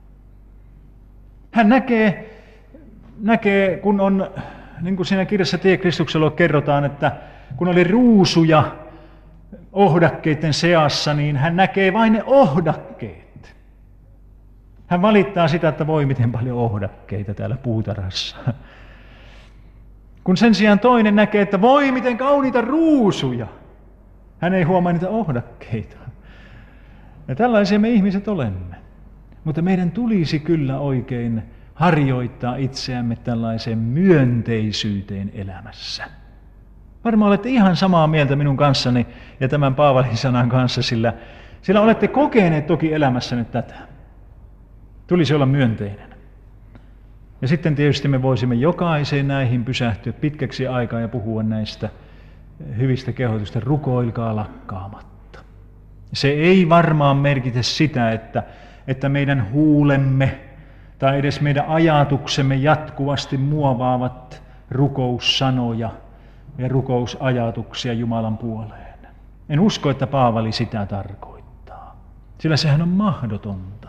Hän näkee, näkee kun on, niin kuin siinä kirjassa Tie Kristuksella kerrotaan, että kun oli ruusuja ohdakkeiden seassa, niin hän näkee vain ne ohdakkeet. Hän valittaa sitä, että voi miten paljon ohdakkeita täällä puutarhassa. Kun sen sijaan toinen näkee, että voi miten kauniita ruusuja. Hän ei huomaa niitä ohdakkeita. Ja tällaisia me ihmiset olemme. Mutta meidän tulisi kyllä oikein harjoittaa itseämme tällaiseen myönteisyyteen elämässä. Varmaan olette ihan samaa mieltä minun kanssani ja tämän Paavalin sanan kanssa, sillä, sillä olette kokeneet toki elämässänne tätä. Tulisi olla myönteinen. Ja sitten tietysti me voisimme jokaiseen näihin pysähtyä pitkäksi aikaa ja puhua näistä hyvistä kehotusta, rukoilkaa lakkaamatta. Se ei varmaan merkitä sitä, että, että meidän huulemme tai edes meidän ajatuksemme jatkuvasti muovaavat rukoussanoja ja rukousajatuksia Jumalan puoleen. En usko, että Paavali sitä tarkoittaa, sillä sehän on mahdotonta.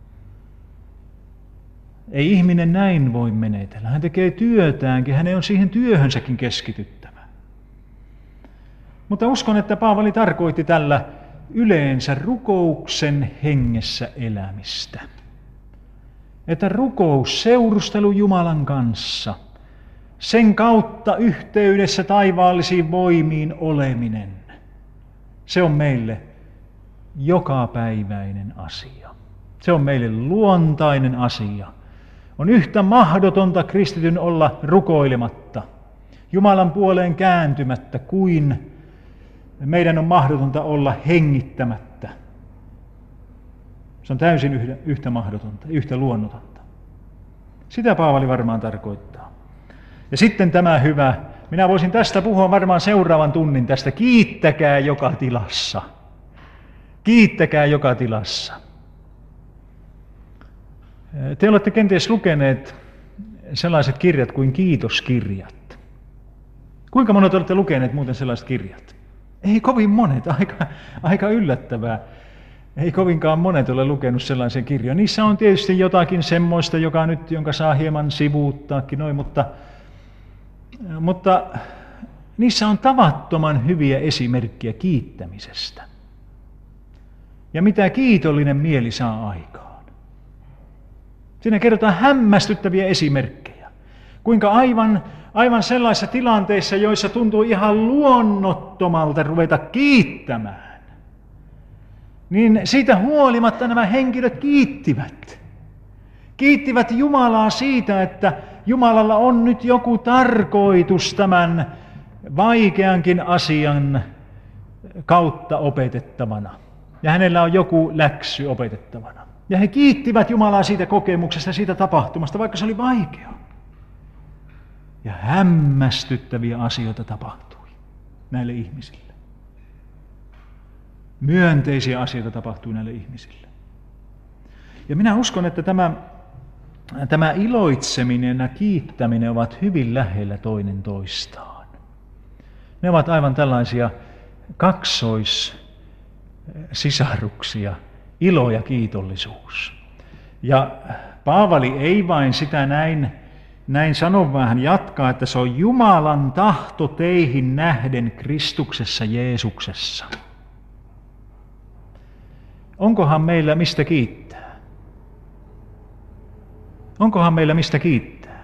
Ei ihminen näin voi menetellä. Hän tekee työtäänkin, hänen on siihen työhönsäkin keskityttävä. Mutta uskon, että Paavali tarkoitti tällä yleensä rukouksen hengessä elämistä. Että rukous, seurustelu Jumalan kanssa, sen kautta yhteydessä taivaallisiin voimiin oleminen, se on meille jokapäiväinen asia. Se on meille luontainen asia. On yhtä mahdotonta kristityn olla rukoilematta, Jumalan puoleen kääntymättä, kuin meidän on mahdotonta olla hengittämättä. Se on täysin yhtä, yhtä mahdotonta, yhtä luonnotonta. Sitä Paavali varmaan tarkoittaa. Ja sitten tämä hyvä, minä voisin tästä puhua varmaan seuraavan tunnin tästä, kiittäkää joka tilassa. Kiittäkää joka tilassa. Te olette kenties lukeneet sellaiset kirjat kuin kiitoskirjat. Kuinka monet olette lukeneet muuten sellaiset kirjat? Ei kovin monet, aika, aika yllättävää. Ei kovinkaan monet ole lukenut sellaisia kirjoja. Niissä on tietysti jotakin semmoista, joka nyt, jonka saa hieman sivuuttaakin, noin, mutta, mutta niissä on tavattoman hyviä esimerkkejä kiittämisestä. Ja mitä kiitollinen mieli saa aikaan. Siinä kerrotaan hämmästyttäviä esimerkkejä, kuinka aivan, aivan sellaisissa tilanteissa, joissa tuntuu ihan luonnottomalta ruveta kiittämään, niin siitä huolimatta nämä henkilöt kiittivät. Kiittivät Jumalaa siitä, että Jumalalla on nyt joku tarkoitus tämän vaikeankin asian kautta opetettavana. Ja hänellä on joku läksy opetettavana. Ja he kiittivät Jumalaa siitä kokemuksesta, siitä tapahtumasta, vaikka se oli vaikea. Ja hämmästyttäviä asioita tapahtui näille ihmisille. Myönteisiä asioita tapahtui näille ihmisille. Ja minä uskon, että tämä, tämä iloitseminen ja kiittäminen ovat hyvin lähellä toinen toistaan. Ne ovat aivan tällaisia kaksoissisaruksia. Ilo ja kiitollisuus. Ja Paavali ei vain sitä näin, näin sano, vaan hän jatkaa, että se on Jumalan tahto teihin nähden Kristuksessa Jeesuksessa. Onkohan meillä mistä kiittää? Onkohan meillä mistä kiittää?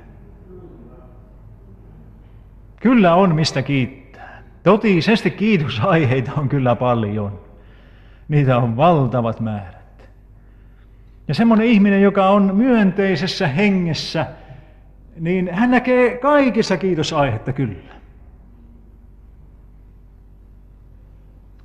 Kyllä on mistä kiittää. Totisesti kiitosaiheita on kyllä paljon. Niitä on valtavat määrät. Ja semmoinen ihminen, joka on myönteisessä hengessä, niin hän näkee kaikissa kiitosaihetta kyllä.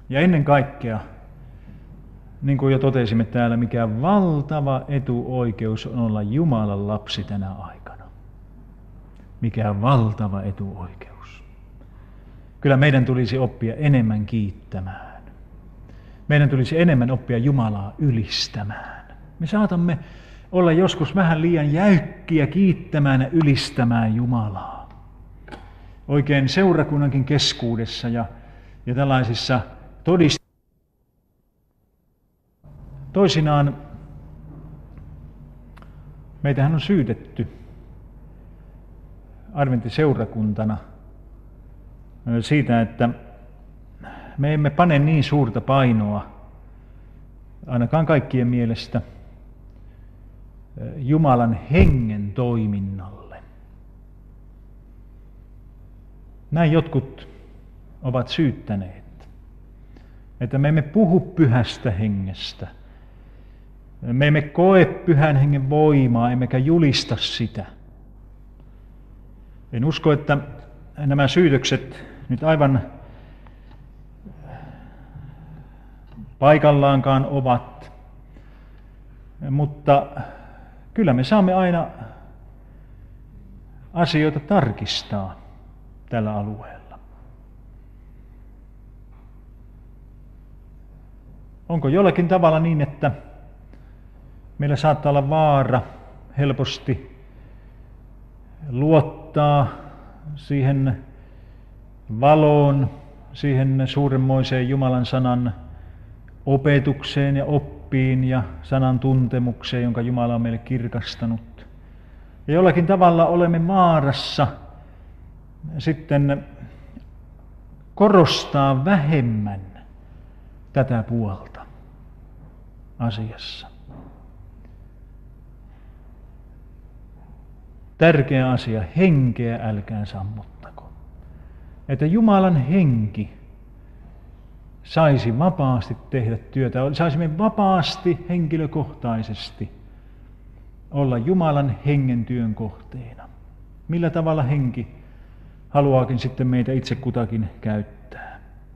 Ja ennen kaikkea, niin kuin jo totesimme täällä, mikä valtava etuoikeus on olla Jumalan lapsi tänä aikana. Mikä valtava etuoikeus. Kyllä meidän tulisi oppia enemmän kiittämään. Meidän tulisi enemmän oppia Jumalaa ylistämään. Me saatamme olla joskus vähän liian jäykkiä kiittämään ja ylistämään Jumalaa. Oikein seurakunnankin keskuudessa ja, ja tällaisissa todisteissa. Toisinaan meitähän on syytetty adventtiseurakuntana siitä, että me emme pane niin suurta painoa, ainakaan kaikkien mielestä, Jumalan hengen toiminnalle. Näin jotkut ovat syyttäneet, että me emme puhu pyhästä hengestä. Me emme koe pyhän hengen voimaa, emmekä julista sitä. En usko, että nämä syytökset nyt aivan paikallaankaan ovat, mutta kyllä me saamme aina asioita tarkistaa tällä alueella. Onko jollakin tavalla niin, että meillä saattaa olla vaara helposti luottaa siihen valoon, siihen suuremmoiseen Jumalan sanan opetukseen ja oppiin ja sanan tuntemukseen, jonka Jumala on meille kirkastanut. Ja jollakin tavalla olemme vaarassa sitten korostaa vähemmän tätä puolta asiassa. Tärkeä asia, henkeä älkää sammuttako. Että Jumalan henki saisi vapaasti tehdä työtä, saisimme vapaasti henkilökohtaisesti olla Jumalan hengen työn kohteena. Millä tavalla henki haluaakin sitten meitä itse kutakin käyttää.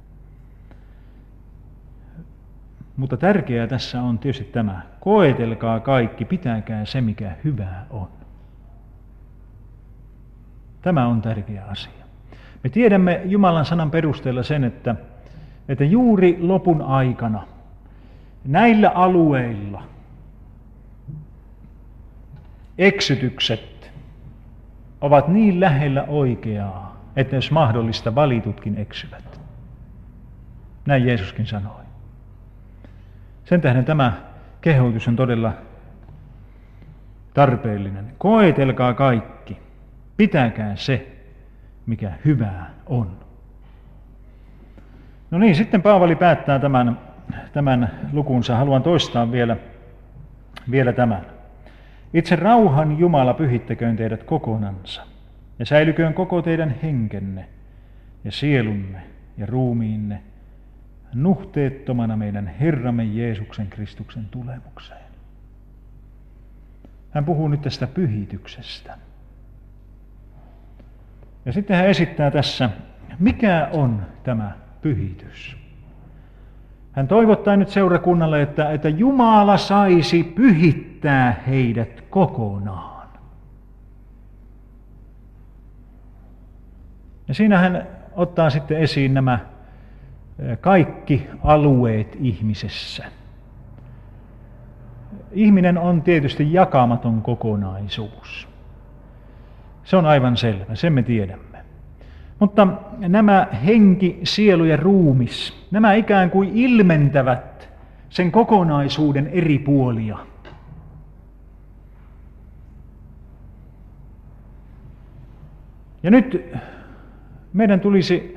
Mutta tärkeää tässä on tietysti tämä, koetelkaa kaikki, pitäkää se mikä hyvää on. Tämä on tärkeä asia. Me tiedämme Jumalan sanan perusteella sen, että, että juuri lopun aikana näillä alueilla eksytykset ovat niin lähellä oikeaa, että jos mahdollista valitutkin eksyvät. Näin Jeesuskin sanoi. Sen tähden tämä kehotus on todella tarpeellinen. Koetelkaa kaikki. Pitäkää se, mikä hyvää on. No niin, sitten Paavali päättää tämän, tämän lukunsa. Haluan toistaa vielä, vielä tämän. Itse rauhan Jumala pyhittäköön teidät kokonansa, ja säilyköön koko teidän henkenne ja sielunne ja ruumiinne nuhteettomana meidän Herramme Jeesuksen Kristuksen tulemukseen. Hän puhuu nyt tästä pyhityksestä. Ja sitten hän esittää tässä, mikä on tämä pyhitys. Hän toivottaa nyt seurakunnalle, että, että Jumala saisi pyhittää heidät kokonaan. Ja siinä hän ottaa sitten esiin nämä kaikki alueet ihmisessä. Ihminen on tietysti jakamaton kokonaisuus. Se on aivan selvä, sen me tiedämme. Mutta nämä henki, sielu ja ruumis, nämä ikään kuin ilmentävät sen kokonaisuuden eri puolia. Ja nyt meidän tulisi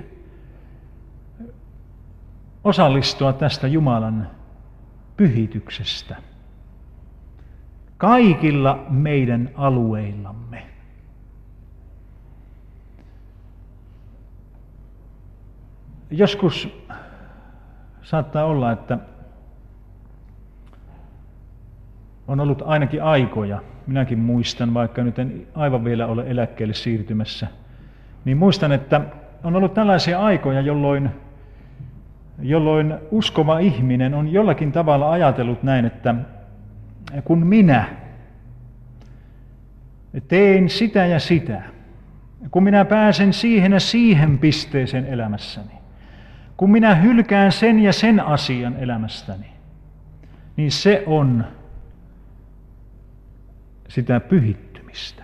osallistua tästä Jumalan pyhityksestä kaikilla meidän alueillamme. Joskus saattaa olla, että on ollut ainakin aikoja, minäkin muistan, vaikka nyt en aivan vielä ole eläkkeelle siirtymässä, niin muistan, että on ollut tällaisia aikoja, jolloin jolloin uskova ihminen on jollakin tavalla ajatellut näin, että kun minä teen sitä ja sitä, kun minä pääsen siihen ja siihen pisteeseen elämässäni, kun minä hylkään sen ja sen asian elämästäni, niin se on sitä pyhittymistä.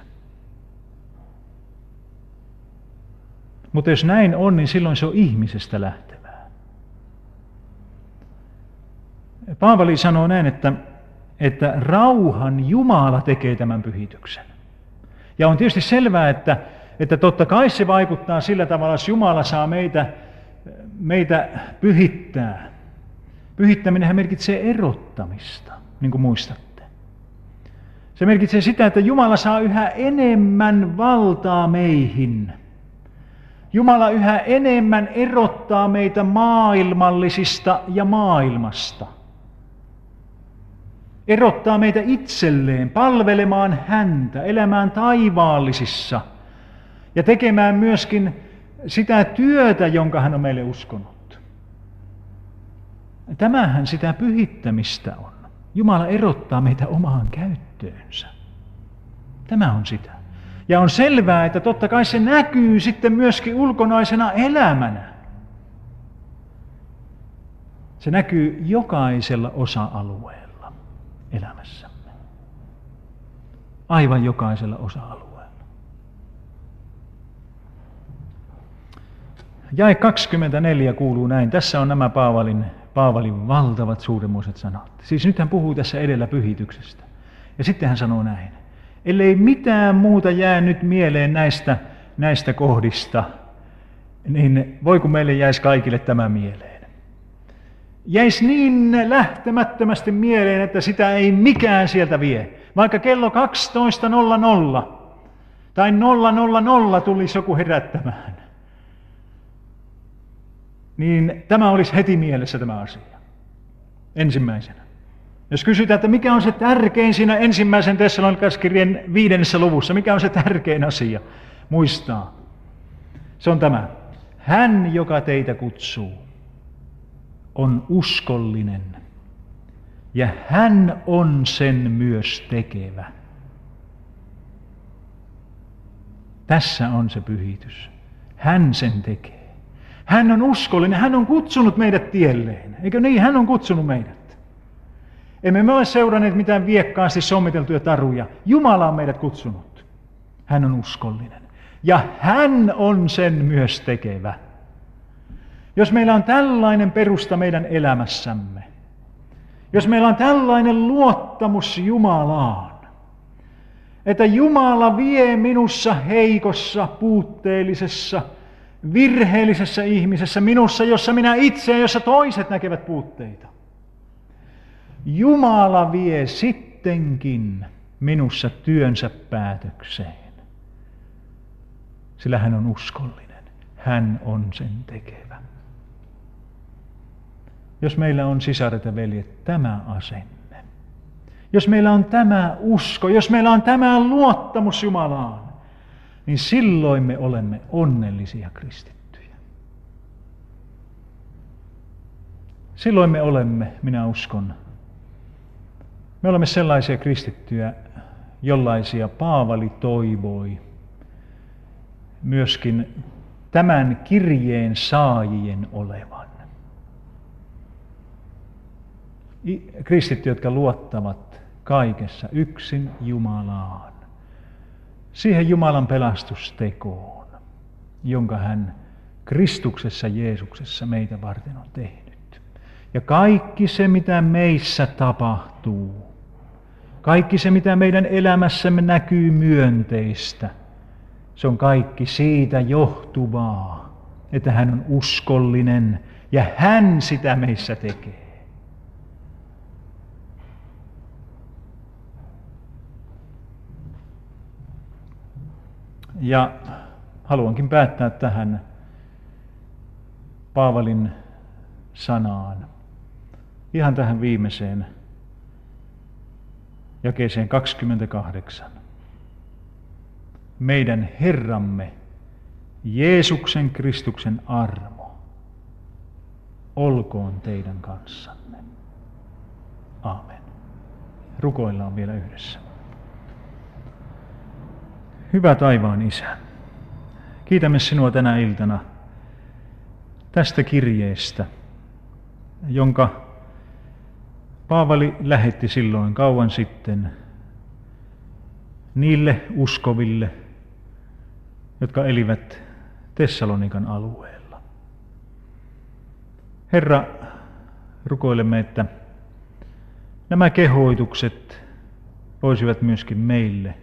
Mutta jos näin on, niin silloin se on ihmisestä lähtevää. Paavali sanoo näin, että, että rauhan Jumala tekee tämän pyhityksen. Ja on tietysti selvää, että, että totta kai se vaikuttaa sillä tavalla, että Jumala saa meitä, meitä pyhittää. Pyhittäminenhän merkitsee erottamista, niin kuin muistatte. Se merkitsee sitä, että Jumala saa yhä enemmän valtaa meihin. Jumala yhä enemmän erottaa meitä maailmallisista ja maailmasta. Erottaa meitä itselleen, palvelemaan häntä, elämään taivaallisissa ja tekemään myöskin sitä työtä, jonka hän on meille uskonut. Tämähän sitä pyhittämistä on. Jumala erottaa meitä omaan käyttöönsä. Tämä on sitä. Ja on selvää, että totta kai se näkyy sitten myöskin ulkonaisena elämänä. Se näkyy jokaisella osa-alueella elämässämme. Aivan jokaisella osa-alueella. Jae kaksikymmentäneljä kuuluu näin. Tässä on nämä Paavalin, Paavalin valtavat suuremmoiset sanat. Siis nyt hän puhuu tässä edellä pyhityksestä. Ja sitten hän sanoo näin. Ellei mitään muuta jää nyt mieleen näistä, näistä kohdista, niin voi kun meille jäisi kaikille tämä mieleen. Jäisi niin lähtemättömästi mieleen, että sitä ei mikään sieltä vie. Vaikka kello kaksitoista nolla nolla tai nolla nolla nolla tulisi joku herättämään, niin tämä olisi heti mielessä tämä asia. Ensimmäisenä. Jos kysytään, että mikä on se tärkein siinä ensimmäisen Tessalonikalaiskirjeen viidennessä luvussa, mikä on se tärkein asia, muistaa. Se on tämä. Hän, joka teitä kutsuu, on uskollinen ja hän on sen myös tekevä. Tässä on se pyhitys. Hän sen tekee. Hän on uskollinen, hän on kutsunut meidät tielleen. Eikö niin? Hän on kutsunut meidät. Emme me ole seuranneet mitään viekkaasti sommiteltuja taruja. Jumala on meidät kutsunut. Hän on uskollinen. Ja hän on sen myös tekevä. Jos meillä on tällainen perusta meidän elämässämme, jos meillä on tällainen luottamus Jumalaan, että Jumala vie minussa heikossa, puutteellisessa, virheellisessä ihmisessä, minussa, jossa minä itse ja jossa toiset näkevät puutteita. Jumala vie sittenkin minussa työnsä päätökseen, sillä hän on uskollinen. Hän on sen tekevä. Jos meillä on, sisaret ja veljet, tämä asenne, jos meillä on tämä usko, jos meillä on tämä luottamus Jumalaan, niin silloin me olemme onnellisia kristittyjä. Silloin me olemme, minä uskon, me olemme sellaisia kristittyjä, jollaisia Paavali toivoi myöskin tämän kirjeen saajien olevan. Kristittyjä, jotka luottavat kaikessa yksin Jumalaan. Siihen Jumalan pelastustekoon, jonka hän Kristuksessa Jeesuksessa meitä varten on tehnyt. Ja kaikki se, mitä meissä tapahtuu, kaikki se, mitä meidän elämässämme näkyy myönteistä, se on kaikki siitä johtuvaa, että hän on uskollinen ja hän sitä meissä tekee. Ja haluankin päättää tähän Paavalin sanaan, ihan tähän viimeiseen jakeeseen kaksikymmentäkahdeksan. Meidän Herramme, Jeesuksen Kristuksen armo olkoon teidän kanssanne. Aamen. Rukoillaan vielä yhdessä. Hyvä taivaan Isä, kiitämme sinua tänä iltana tästä kirjeestä, jonka Paavali lähetti silloin kauan sitten niille uskoville, jotka elivät Tessalonikan alueella. Herra, rukoilemme, että nämä kehoitukset voisivat myöskin meille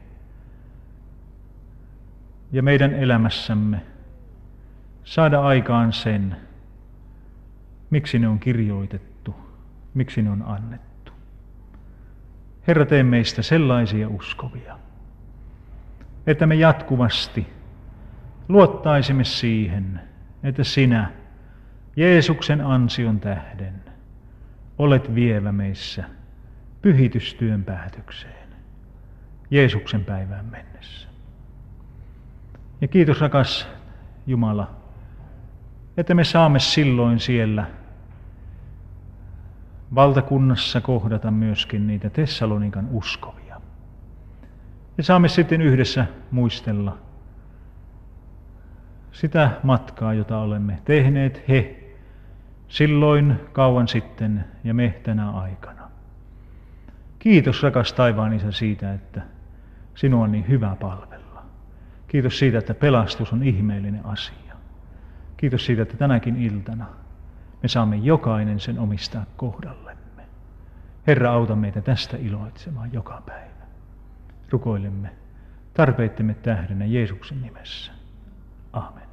ja meidän elämässämme saada aikaan sen, miksi ne on kirjoitettu, miksi ne on annettu. Herra, tee meistä sellaisia uskovia, että me jatkuvasti luottaisimme siihen, että sinä Jeesuksen ansion tähden olet vievä meissä pyhitystyön päätökseen Jeesuksen päivään mennessä. Ja kiitos rakas Jumala, että me saamme silloin siellä valtakunnassa kohdata myöskin niitä Tessalonikan uskovia. Ja saamme sitten yhdessä muistella sitä matkaa, jota olemme tehneet he silloin kauan sitten ja me tänä aikana. Kiitos rakas taivaan Isä siitä, että sinua on niin hyvä palvella. Kiitos siitä, että pelastus on ihmeellinen asia. Kiitos siitä, että tänäkin iltana me saamme jokainen sen omistaa kohdallemme. Herra, auta meitä tästä iloitsemaan joka päivä. Rukoilemme tarpeittemme tähdenä Jeesuksen nimessä. Aamen.